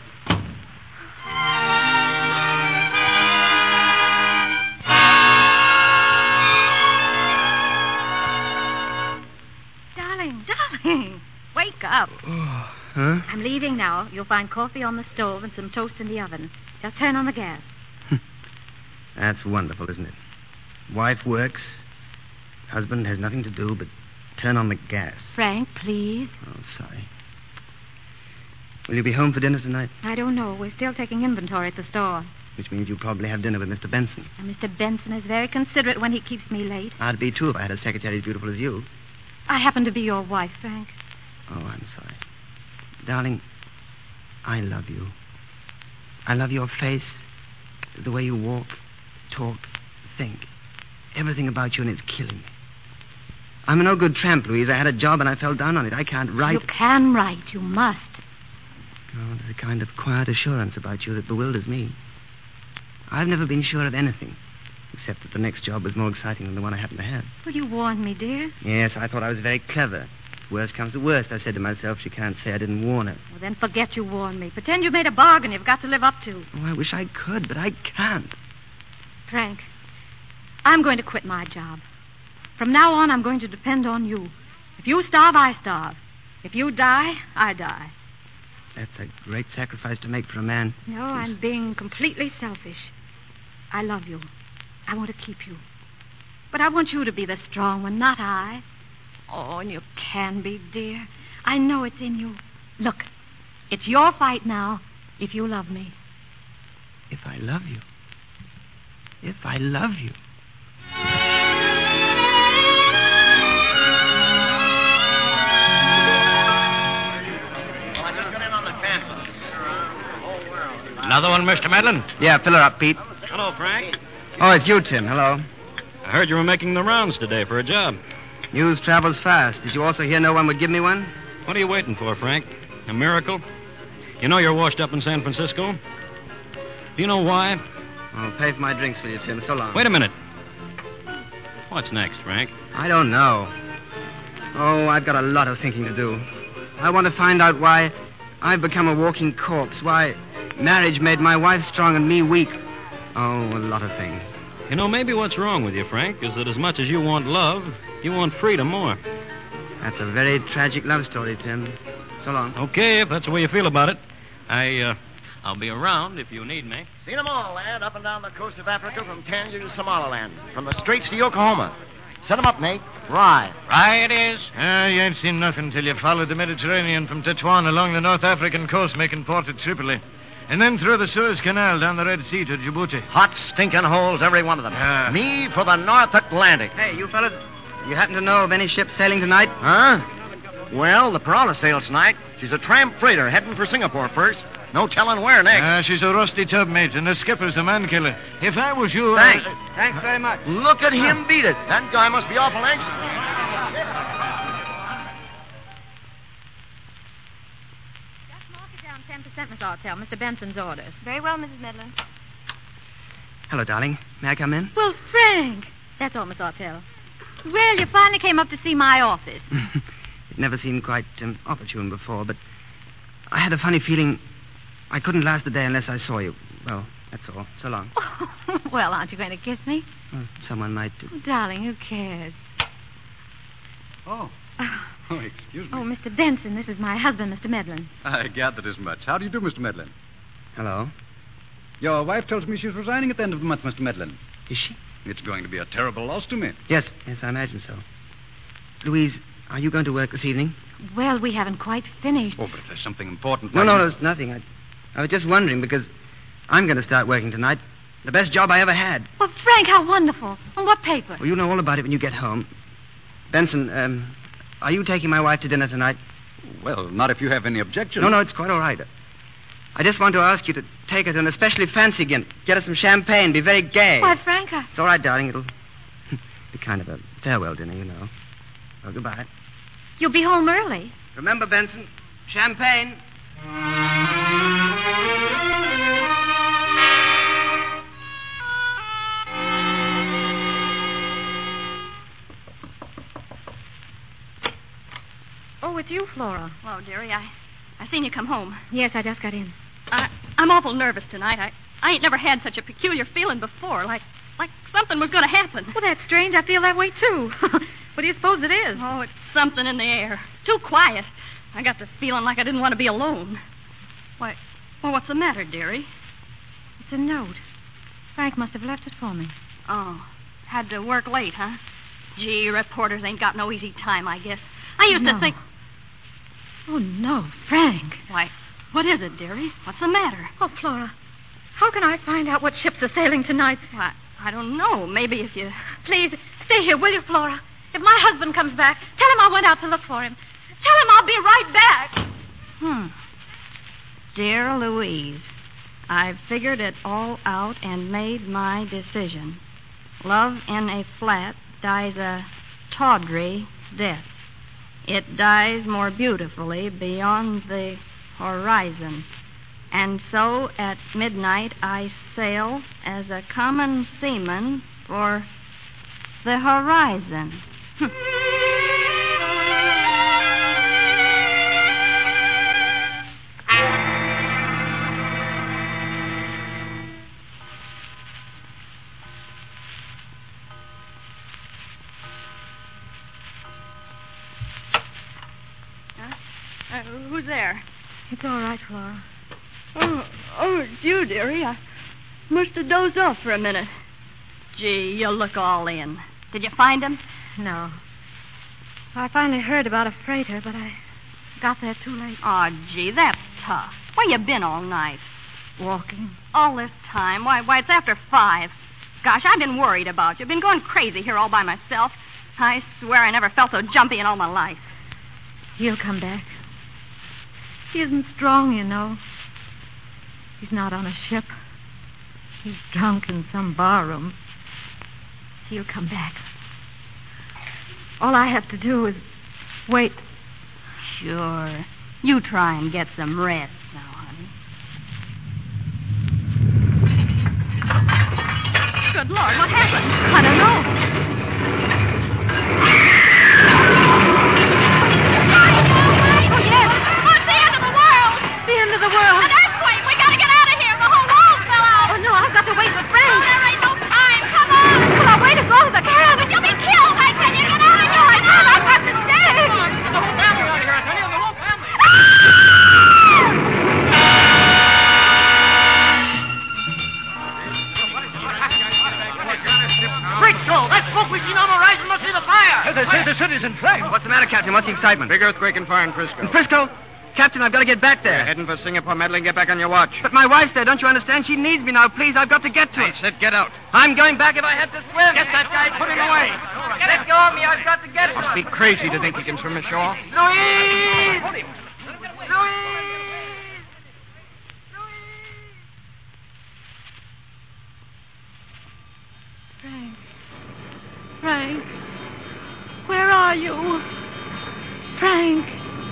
Darling, darling, wake up. Oh, huh? I'm leaving now. You'll find coffee on the stove and some toast in the oven. Just turn on the gas. That's wonderful, isn't it? Wife works. Husband has nothing to do but turn on the gas. Frank, please. Oh, sorry. Will you be home for dinner tonight? I don't know. We're still taking inventory at the store. Which means you'll probably have dinner with Mister Benson. And Mister Benson is very considerate when he keeps me late. I'd be, too, if I had a secretary as beautiful as you. I happen to be your wife, Frank. Oh, I'm sorry. Darling, I love you. I love your face, the way you walk, talk, think. Everything about you, and it's killing me. I'm a no good tramp, Louise. I had a job, and I fell down on it. I can't write. You can write. You must. Oh, there's a kind of quiet assurance about you that bewilders me. I've never been sure of anything, except that the next job was more exciting than the one I happened to have. Well, you warned me, dear. Yes, I thought I was very clever. If worst comes to worst, I said to myself, she can't say I didn't warn her. Well, then forget you warned me. Pretend you made a bargain you've got to live up to. Oh, I wish I could, but I can't. Frank, I'm going to quit my job. From now on, I'm going to depend on you. If you starve, I starve. If you die, I die. That's a great sacrifice to make for a man. No, Please. I'm being completely selfish. I love you. I want to keep you. But I want you to be the strong one, not I. Oh, and you can be, dear. I know it's in you. Look, it's your fight now, if you love me. If I love you. If I love you. Another one, Mister Medlin? Yeah, fill her up, Pete. Hello, Frank. Oh, it's you, Tim. Hello. I heard you were making the rounds today for a job. News travels fast. Did you also hear no one would give me one? What are you waiting for, Frank? A miracle? You know you're washed up in San Francisco? Do you know why? I'll pay for my drinks for you, Tim. So long. Wait a minute. What's next, Frank? I don't know. Oh, I've got a lot of thinking to do. I want to find out why I've become a walking corpse, why marriage made my wife strong and me weak. Oh, a lot of things. You know, maybe what's wrong with you, Frank, is that as much as you want love, you want freedom more. That's a very tragic love story, Tim. So long. Okay, if that's the way you feel about it. I, uh, I'll be around if you need me. Seen them all, lad, up and down the coast of Africa from Tangier to Somaliland, from the Straits to Yokohama. Set them up, mate. Right. Right it is. Ah, you ain't seen nothing till you followed the Mediterranean from Tetuan along the North African coast, making port at Tripoli. And then through the Suez Canal down the Red Sea to Djibouti. Hot, stinking holes, every one of them. Yeah. Me for the North Atlantic. Hey, you fellas, you happen to know of any ship sailing tonight? Huh? Well, the Piranha sails tonight. She's a tramp freighter heading for Singapore first. No telling where next. Ah, she's a rusty tub, mate, and the skipper's the man killer. If I was you... Thanks. I... Thanks very much. Look at him beat it. That guy must be awful anxious. ten percent, Miss Artell. Mister Benson's orders. Very well, Missus Medlin. Hello, darling. May I come in? Well, Frank. That's all, Miss Artell. Well, you finally came up to see my office. It never seemed quite um, opportune before, but I had a funny feeling I couldn't last a day unless I saw you. Well, that's all. So long. Oh, well, aren't you going to kiss me? Well, someone might do. Oh, darling, who cares? Oh, Oh, excuse me. Oh, Mister Benson, this is my husband, Mister Medlin. I gathered as much. How do you do, Mister Medlin? Hello. Your wife tells me she's resigning at the end of the month, Mister Medlin. Is she? It's going to be a terrible loss to me. Yes, yes, I imagine so. Louise, are you going to work this evening? Well, we haven't quite finished. Oh, but if there's something important... No, why no, you- there's nothing. I, I was just wondering because I'm going to start working tonight. The best job I ever had. Well, Frank, how wonderful. On what paper? Well, you'll know all about it when you get home. Benson, um, are you taking my wife to dinner tonight? Well, not if you have any objection. No, no, it's quite all right. I just want to ask you to take her to an especially fancy dinner. Get her some champagne. Be very gay. Why, Frank, I... It's all right, darling. It'll be kind of a farewell dinner, you know. Well, goodbye. You'll be home early. Remember, Benson, champagne. Oh, it's you, Flora. Well, dearie, I, I seen you come home. Yes, I just got in. I, I'm awful nervous tonight. I, I ain't never had such a peculiar feeling before, like like something was going to happen. Well, that's strange. I feel that way, too. What do you suppose it is? Oh, it's something in the air. Too quiet. I got the feeling like I didn't want to be alone. Why, well, what's the matter, dearie? It's a note. Frank must have left it for me. Oh, had to work late, huh? Gee, reporters ain't got no easy time, I guess. I used No. to think... Oh, no, Frank. Why, what is it, dearie? What's the matter? Oh, Flora, how can I find out what ships are sailing tonight? Why, I don't know. Maybe if you... Please, stay here, will you, Flora? If my husband comes back, tell him I went out to look for him. Tell him I'll be right back. Hmm. Dear Louise, I've figured it all out and made my decision. Love in a flat dies a tawdry death. It dies more beautifully beyond the horizon. And so at midnight I sail as a common seaman for the horizon. Uh, who's there? It's all right, Flora. Oh, oh, it's you, dearie. I must have dozed off for a minute. Gee, you look all in. Did you find him? No. I finally heard about a freighter, but I got there too late. Oh, gee, that's tough. Where you been all night? Walking. All this time? Why, why, it's after five. Gosh, I've been worried about you. Been going crazy here all by myself. I swear I never felt so jumpy in all my life. He'll come back. He isn't strong, you know. He's not on a ship. He's drunk in some barroom. He'll come back. All I have to do is wait. Sure. You try and get some rest now, honey. Good Lord, what happened? I don't know. Oh, yes. Oh, it's the end of the world. The end of the world. An earthquake. We gotta get out of here. The whole wall fell out. Oh, no, I've got to wait for Frank. Oh, there ain't no time. Come on. Well, I'll wait as long as I can. But you'll be killed. I tell you, get out of here. I can't. I've got to stay. Get the whole family out of here, I tell you, the whole family. Great Joe, that smoke we seen on the horizon must be the fire. They say the city's in flames. What's the matter, Captain? What's the excitement? Big earthquake and fire in Frisco. In Frisco? Captain, I've got to get back They're there. heading for Singapore, Madeline. Get back on your watch. But my wife's there. Don't you understand? She needs me now. Please, I've got to get to I her. said get out. I'm going back if I have to swim. Get that guy, put him away. Let go of me. I've got to get to her. Must be crazy to think he can swim ashore. Louise! Hold him. Louise! Frank. Frank. Where are you? Frank.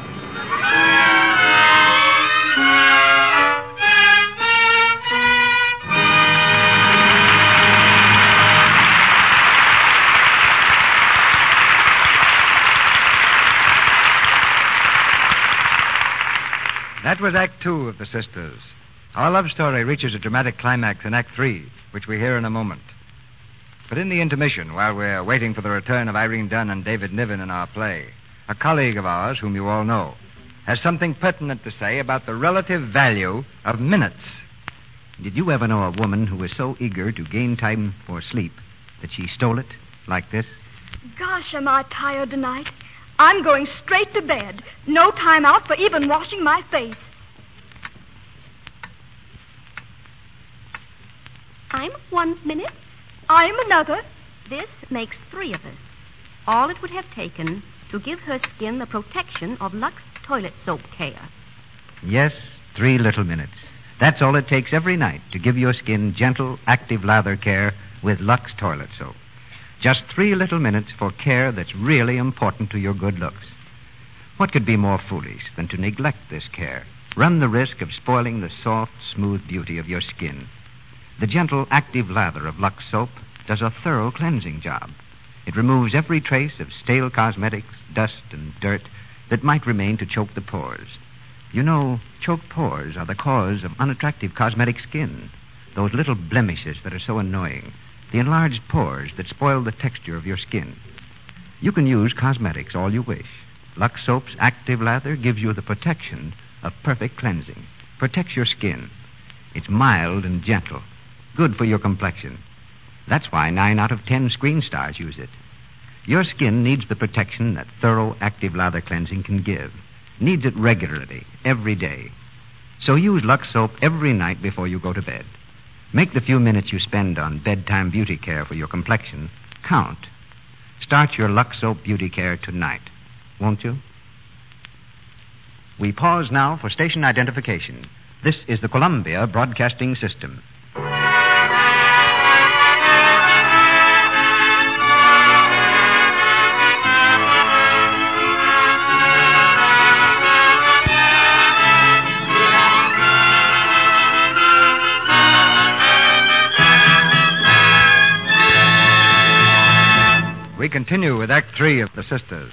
That was Act Two of The Sisters. Our love story reaches a dramatic climax in Act Three, which we hear in a moment. But in the intermission, while we're waiting for the return of Irene Dunn and David Niven in our play, a colleague of ours whom you all know, has something pertinent to say about the relative value of minutes. Did you ever know a woman who was so eager to gain time for sleep that she stole it like this? Gosh, am I tired tonight. I'm going straight to bed. No time out for even washing my face. I'm one minute. I'm another. This makes three of us. All it would have taken to give her skin the protection of Lux Toilet Soap Care. Yes, three little minutes. That's all it takes every night to give your skin gentle, active lather care with Lux Toilet Soap. Just three little minutes for care that's really important to your good looks. What could be more foolish than to neglect this care? Run the risk of spoiling the soft, smooth beauty of your skin. The gentle, active lather of Lux Soap does a thorough cleansing job. It removes every trace of stale cosmetics, dust, and dirt that might remain to choke the pores. You know, choked pores are the cause of unattractive cosmetic skin. Those little blemishes that are so annoying. The enlarged pores that spoil the texture of your skin. You can use cosmetics all you wish. Lux Soap's active lather gives you the protection of perfect cleansing. Protects your skin. It's mild and gentle. Good for your complexion. That's why nine out of ten screen stars use it. Your skin needs the protection that thorough active lather cleansing can give. Needs it regularly, every day. So use Lux Soap every night before you go to bed. Make the few minutes you spend on bedtime beauty care for your complexion count. Start your Lux Soap beauty care tonight, won't you? We pause now for station identification. This is the Columbia Broadcasting System. We continue with Act Three of The Sisters.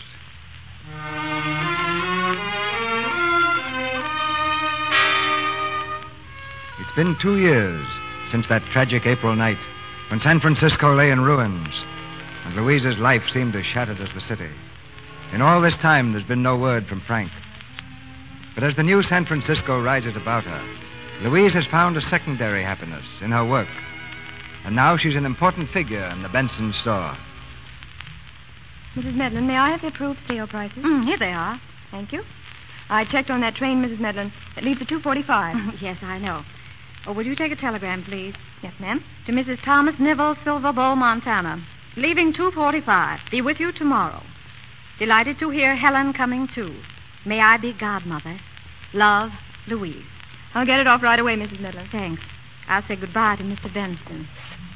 It's been two years since that tragic April night when San Francisco lay in ruins and Louise's life seemed as shattered as the city. In all this time, there's been no word from Frank. But as the new San Francisco rises about her, Louise has found a secondary happiness in her work. And now she's an important figure in the Benson store. Missus Medlin, may I have the approved sale prices? Mm, here they are. Thank you. I checked on that train, Missus Medlin. It leaves at two forty-five. Yes, I know. Oh, will you take a telegram, please? Yes, ma'am. To Missus Thomas Nivell, Silver Bowl, Montana. Leaving two forty-five. Be with you tomorrow. Delighted to hear Helen coming, too. May I be godmother. Love, Louise. I'll get it off right away, Missus Medlin. Thanks. I'll say goodbye to Mister Benson.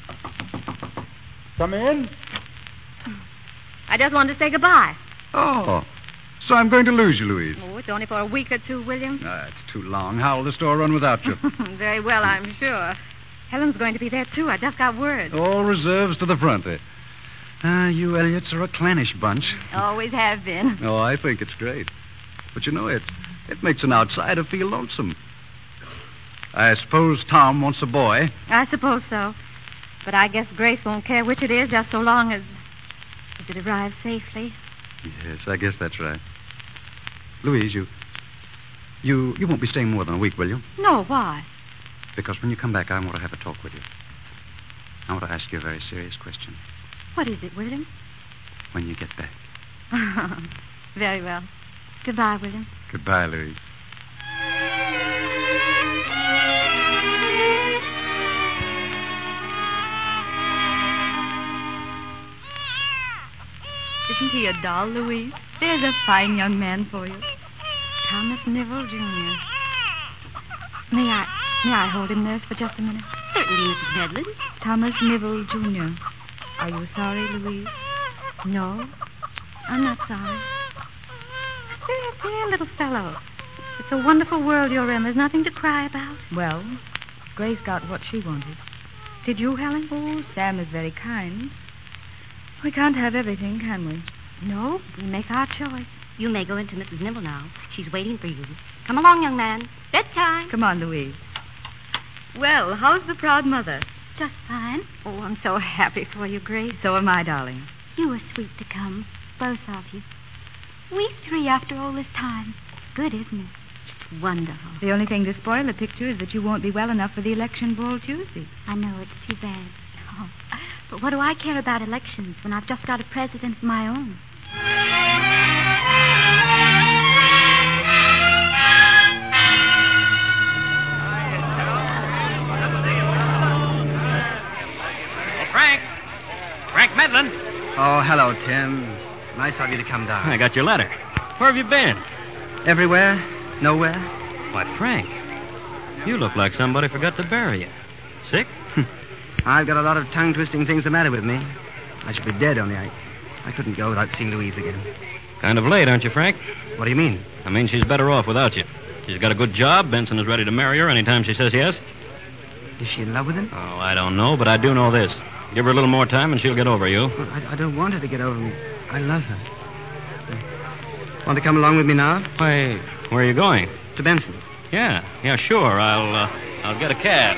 Come in. I just wanted to say goodbye. Oh, so I'm going to lose you, Louise. Oh, it's only for a week or two, William. Ah, it's too long. How will the store run without you? Very well, I'm sure. Helen's going to be there, too. I just got word. All reserves to the front, eh? Ah, you Elliots are a clannish bunch. Always have been. Oh, I think it's great. But you know, it, it makes an outsider feel lonesome. I suppose Tom wants a boy. I suppose so. But I guess Grace won't care which it is, just so long as... as it arrives safely. Yes, I guess that's right. Louise, you... You you won't be staying more than a week, will you? No, why? Because when you come back, I want to have a talk with you. I want to ask you a very serious question. What is it, William? When you get back. Very well. Goodbye, William. Goodbye, Louise. Isn't he a doll, Louise? There's a fine young man for you. Thomas Nivell, Junior May I may I hold him, nurse, for just a minute? Certainly, Missus Medlin. Thomas Nivell, Junior Are you sorry, Louise? No, I'm not sorry. Dear, dear little fellow. It's a wonderful world you're in. There's nothing to cry about. Well, Grace got what she wanted. Did you, Helen? Oh, Sam is very kind. We can't have everything, can we? No, we make our choice. You may go into Missus Nivell now. She's waiting for you. Come along, young man. Bedtime. Come on, Louise. Well, how's the proud mother? Just fine. Oh, I'm so happy for you, Grace. So am I, darling. You were sweet to come, both of you. We three after all this time. Good, isn't it? Wonderful. The only thing to spoil the picture is that you won't be well enough for the election ball Tuesday. I know, it's too bad. Oh, but what do I care about elections when I've just got a president of my own? Frank. Frank Medlin. Oh, hello, Tim. Nice of you to come down. I got your letter. Where have you been? Everywhere? Nowhere? Why, Frank, you look like somebody forgot to bury you. Sick? I've got a lot of tongue-twisting things the matter with me. I should be dead, only I, I couldn't go without seeing Louise again. Kind of late, aren't you, Frank? What do you mean? I mean, she's better off without you. She's got a good job. Benson is ready to marry her anytime she says yes. Is she in love with him? Oh, I don't know, but I do know this. Give her a little more time and she'll get over you. Well, I, I don't want her to get over me. I love her. Want to come along with me now? Why, where are you going? To Benson's. Yeah, yeah, sure. I'll, uh, I'll get a cab.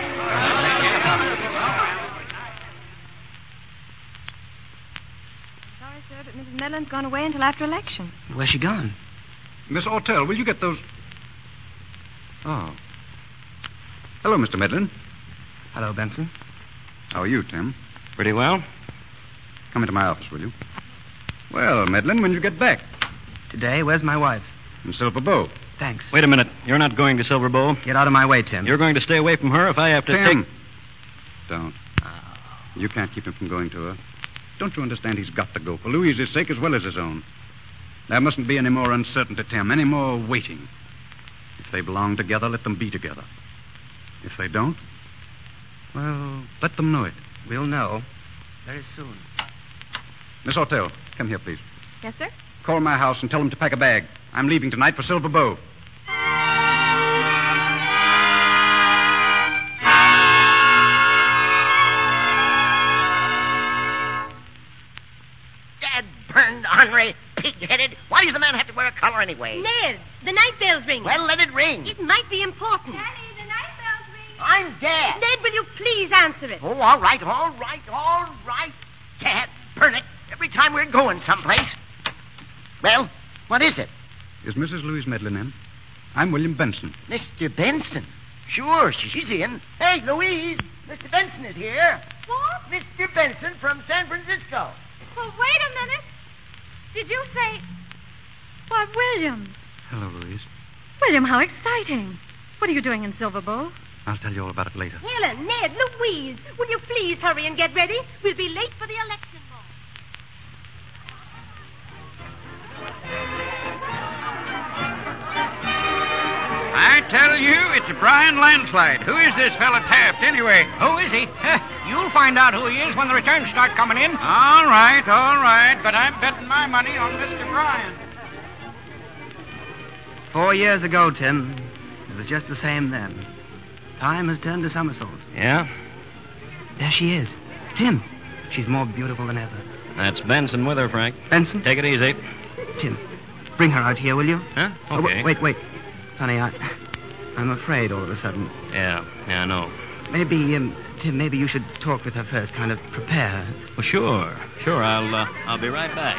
Sorry, sir, but Missus Medlin's gone away until after election. Where's she gone? Miss Ortell, will you get those... Oh. Hello, Mister Medlin. Hello, Benson. How are you, Tim? Pretty well. Come into my office, will you? Well, Medlin, when you get back? Today, where's my wife? In Silver Bow. Thanks. Wait a minute. You're not going to Silver Bow? Get out of my way, Tim. You're going to stay away from her if I have to Tim. take... Don't. You can't keep him from going to her. Don't you understand he's got to go for Louise's sake as well as his own? There mustn't be any more uncertainty, Tim, any more waiting. If they belong together, let them be together. If they don't, well, let them know it. We'll know very soon. Miss Ortell, come here, please. Yes, sir? Call my house and tell them to pack a bag. I'm leaving tonight for Silver Bow. Dad burned, ornery, pig-headed. Why does the man have to wear a collar anyway? Ned, the night bell's ringing. Well, let it ring. It might be important. Daddy, the night bell's ringing. I'm Dad. Ned, will you please answer it? Oh, all right, all right, all right. Dad, burn it. Every time we're going someplace. Well, what is it? Is Missus Louise Medlin in? I'm William Benson. Mister Benson? Sure, she's in. Hey, Louise, Mister Benson is here. What? Mister Benson from San Francisco. Well, wait a minute. Did you say... Why, William. Hello, Louise. William, how exciting. What are you doing in Silver Bow? I'll tell you all about it later. Helen, Ned, Louise, will you please hurry and get ready? We'll be late for the election ball. I tell you, it's a Brian landslide. Who is this fella Taft, anyway? Who is he? You'll find out who he is when the returns start coming in. All right, all right, but I'm betting my money on Mister Brian. Four years ago, Tim, it was just the same then. Time has turned a somersault. Yeah? There she is. Tim, she's more beautiful than ever. That's Benson with her, Frank. Benson? Take it easy. Tim, bring her out here, will you? Huh? Oh, Okay. wait, wait. Honey, I, I'm afraid all of a sudden. Yeah, yeah, I know. Maybe, um, Tim, maybe you should talk with her first, kind of prepare her. Well, sure. Sure, I'll, uh, I'll be right back.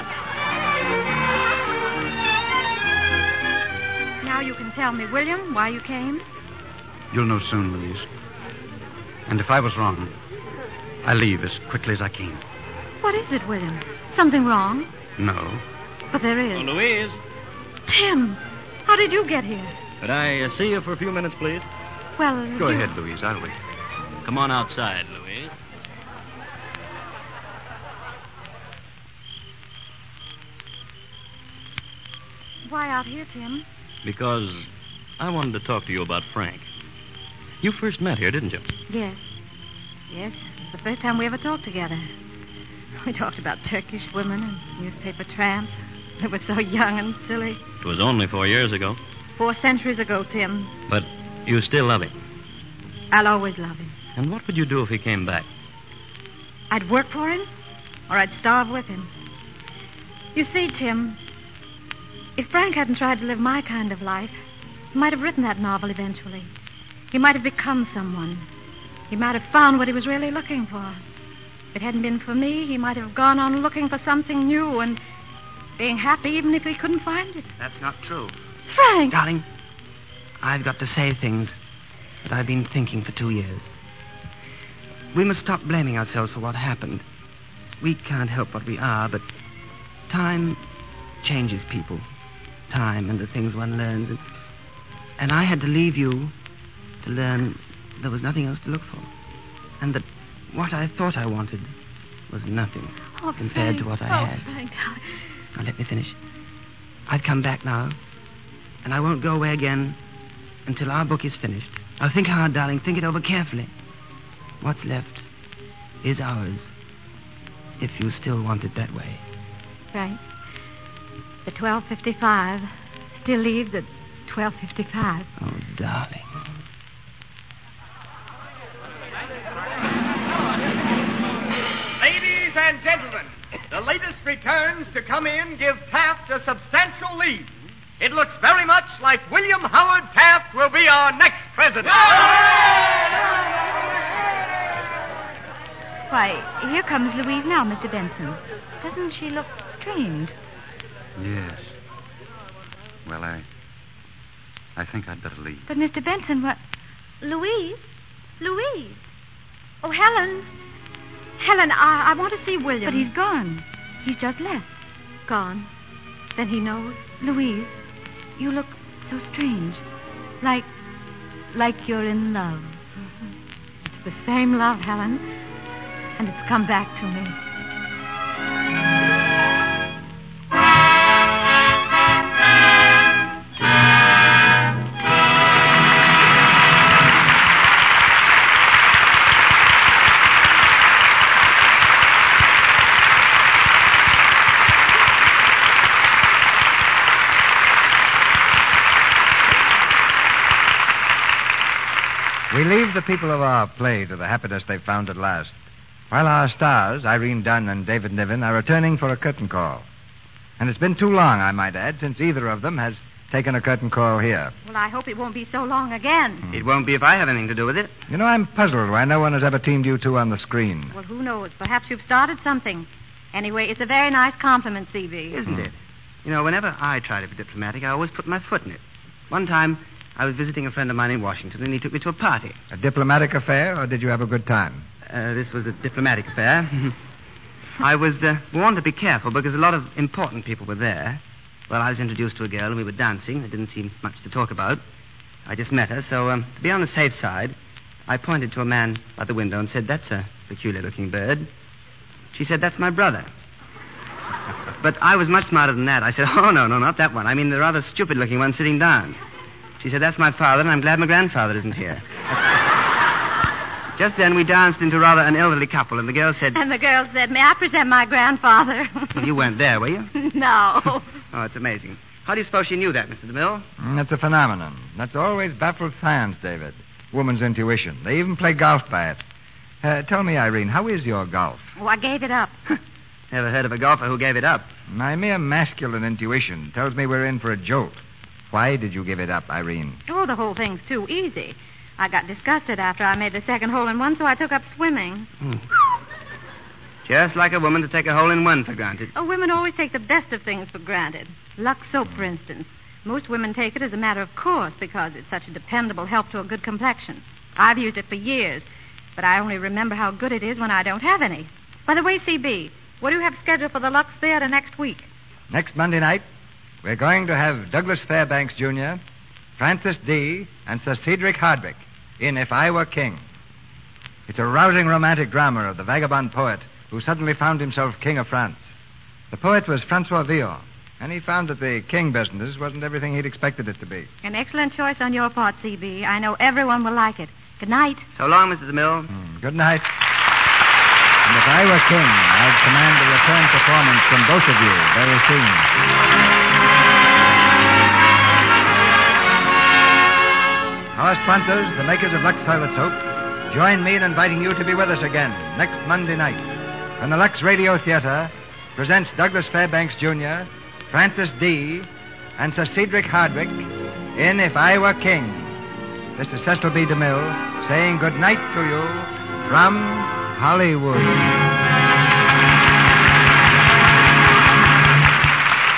Now you can tell me, William, why you came? You'll know soon, Louise. And if I was wrong, I leave as quickly as I came. What is it, William? Something wrong? No. But there is. Oh, Louise. Tim, how did you get here? Could I uh, see you for a few minutes, please? Well, Go you... ahead, Louise. I'll wait. Come on outside, Louise. Why out here, Tim? Because I wanted to talk to you about Frank. You first met here, didn't you? Yes. Yes, it's the first time we ever talked together. We talked about Turkish women and newspaper tramps. They were so young and silly. It was only four years ago. Four centuries ago, Tim. But you still love him. I'll always love him. And what would you do if he came back? I'd work for him, or I'd starve with him. You see, Tim, if Frank hadn't tried to live my kind of life, he might have written that novel eventually. He might have become someone. He might have found what he was really looking for. If it hadn't been for me, he might have gone on looking for something new, and being happy even if he couldn't find it. That's not true. Frank! Darling, I've got to say things that I've been thinking for two years. We must stop blaming ourselves for what happened. We can't help what we are, but time changes people. Time and the things one learns. And, and I had to leave you to learn there was nothing else to look for. And that what I thought I wanted was nothing oh, compared Frank. to what I oh, had. Frank. Now, let me finish. I'd come back now, and I won't go away again until our book is finished. Now, think hard, darling. Think it over carefully. What's left is ours, if you still want it that way. Frank, the twelve fifty-five still leaves at twelve fifty-five. Oh, darling. Ladies and gentlemen, the latest returns to come in give Taft a substantial lead. It looks very much like William Howard Taft will be our next president. Why, here comes Louise now, Mister Benson. Doesn't she look strange? Yes. Well, I... I think I'd better leave. But, Mister Benson, what... Louise? Louise? Oh, Helen. Helen, I, I want to see William. But he's gone. He's just left. Gone? Then he knows? Louise, you look so strange. Like... like you're in love. Mm-hmm. It's the same love, Helen. And it's come back to me. We leave the people of our play to the happiness they've found at last, while our stars, Irene Dunn and David Niven, are returning for a curtain call. And it's been too long, I might add, since either of them has taken a curtain call here. Well, I hope it won't be so long again. It won't be if I have anything to do with it. You know, I'm puzzled why no one has ever teamed you two on the screen. Well, who knows? Perhaps you've started something. Anyway, it's a very nice compliment, C B. Isn't it? You know, whenever I try to be diplomatic, I always put my foot in it. One time, I was visiting a friend of mine in Washington, and he took me to a party. A diplomatic affair, or did you have a good time? Uh, this was a diplomatic affair. I was uh, warned to be careful because a lot of important people were there. Well, I was introduced to a girl, and we were dancing. There didn't seem much to talk about. I just met her, so um, to be on the safe side, I pointed to a man by the window and said, "That's a peculiar-looking bird." She said, "That's my brother." But I was much smarter than that. I said, "Oh, no, no, not that one. I mean the rather stupid-looking one sitting down." She said, "That's my father, and I'm glad my grandfather isn't here." Just then, we danced into rather an elderly couple, and the girl said... And the girl said, "May I present my grandfather?" Well, you weren't there, were you? No. Oh, it's amazing. How do you suppose she knew that, Mister DeMille? Mm, that's a phenomenon. That's always baffled science, David. Woman's intuition. They even play golf by it. Uh, tell me, Irene, how is your golf? Oh, I gave it up. Never heard of a golfer who gave it up. My mere masculine intuition tells me we're in for a jolt. Why did you give it up, Irene? Oh, the whole thing's too easy. I got disgusted after I made the second hole-in-one, so I took up swimming. Hmm. Just like a woman to take a hole-in-one for granted. Oh, women always take the best of things for granted. Lux soap, for instance. Most women take it as a matter of course because it's such a dependable help to a good complexion. I've used it for years, but I only remember how good it is when I don't have any. By the way, C B, what do you have scheduled for the Lux Theater next week? Next Monday night, we're going to have Douglas Fairbanks, Junior, Francis Dee, and Sir Cedric Hardwicke in If I Were King. It's a rousing romantic drama of the vagabond poet who suddenly found himself king of France. The poet was Francois Villon, and he found that the king business wasn't everything he'd expected it to be. An excellent choice on your part, C B. I know everyone will like it. Good night. So long, Mister DeMille. Mm, good night. And if I were king, I'd command a return performance from both of you very soon. Our sponsors, the makers of Lux Toilet Soap, join me in inviting you to be with us again next Monday night when the Lux Radio Theater presents Douglas Fairbanks, Junior, Francis Dee, and Sir Cedric Hardwicke in If I Were King. This is Cecil B. DeMille saying good night to you from Hollywood.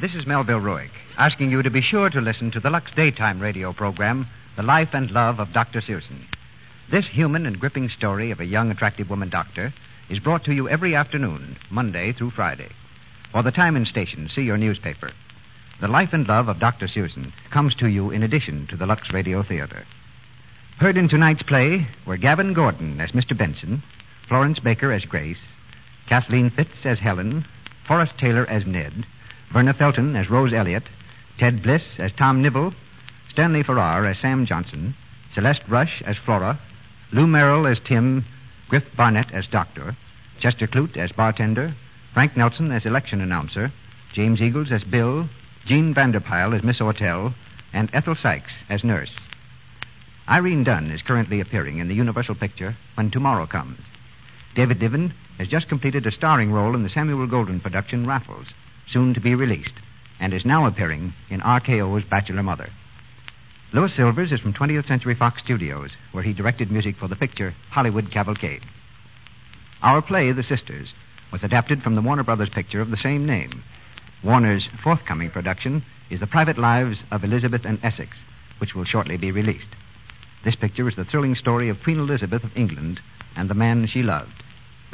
This is Melville Ruick, asking you to be sure to listen to the Lux Daytime radio program, The Life and Love of Doctor Searson. This human and gripping story of a young, attractive woman doctor is brought to you every afternoon, Monday through Friday. For the time and station, see your newspaper. The Life and Love of Doctor Searson comes to you in addition to the Lux Radio Theater. Heard in tonight's play were Gavin Gordon as Mister Benson, Florence Baker as Grace, Kathleen Fitz as Helen, Forrest Taylor as Ned, Verna Felton as Rose Elliott, Ted Bliss as Tom Nibble, Stanley Farrar as Sam Johnson, Celeste Rush as Flora, Lou Merrill as Tim, Griff Barnett as Doctor, Chester Clute as Bartender, Frank Nelson as Election Announcer, James Eagles as Bill, Jean Vanderpyle as Miss Ortell, and Ethel Sykes as Nurse. Irene Dunn is currently appearing in the Universal picture When Tomorrow Comes. David Niven has just completed a starring role in the Samuel Golden production Raffles, soon to be released, and is now appearing in R K O's Bachelor Mother. Louis Silvers is from twentieth Century Fox Studios, where he directed music for the picture Hollywood Cavalcade. Our play, The Sisters, was adapted from the Warner Brothers picture of the same name. Warner's forthcoming production is The Private Lives of Elizabeth and Essex, which will shortly be released. This picture is the thrilling story of Queen Elizabeth of England and the man she loved.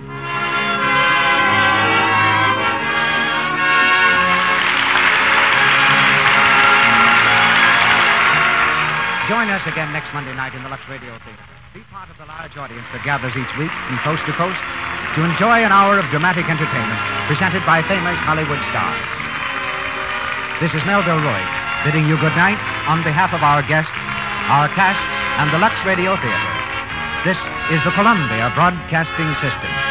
Join us again next Monday night in the Lux Radio Theater. Be part of the large audience that gathers each week from coast to coast to enjoy an hour of dramatic entertainment presented by famous Hollywood stars. This is Melville Ruick bidding you good night on behalf of our guests, our cast, and the Lux Radio Theater. This is the Columbia Broadcasting System.